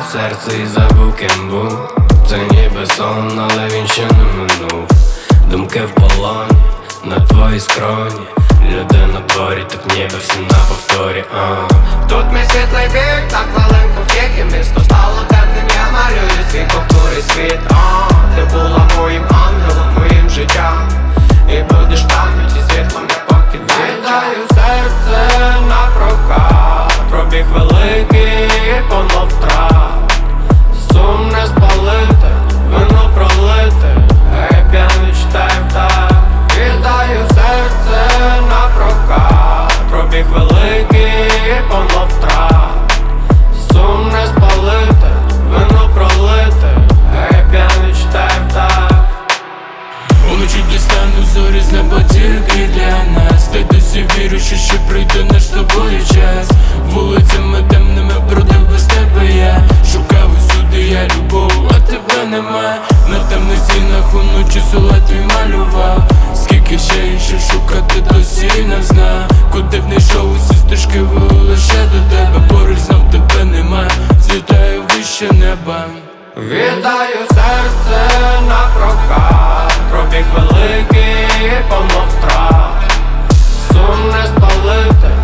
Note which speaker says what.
Speaker 1: серце і забув, ким був. Це ніби сон, але він ще не минув. Думки в полоні, на твоїй скроні. Люди на дворі, так ніби всі на повторі.
Speaker 2: Тут мій світлий бік, на хвилинку втік, і місто стало темним, я малюю свій повторі світ. Ти була моїм ангелом, моїм життям, і будеш в пам'яті світлом, я поки віддаю серце на прокат. Пробіг великий, повно втрат. Сум не спалити, вино пролити, гей, п'яний читаю так. Віддаю серце на прокат. Пробіг великий, повно втрат. Сум не спалити, вино пролити, гей, п'яний читаю так.
Speaker 3: Уночі дістану зорі з неба тільки для нас. Та досі вірю, що ще прийде наш з тобою час. Вулицями темними бродив без тебе я. Шукав усюди я любов, а тебе нема. На темних стінах уночі силует твій малював. Скільки ще і ще шукати, досі не зна. Куди б не йшов, усі стежки вели лише до тебе. Поруч знов тебе нема, злітаю вище неба.
Speaker 2: Віддаю серце на прокат. Пробіг великий, повно втрат. Сум не спалити,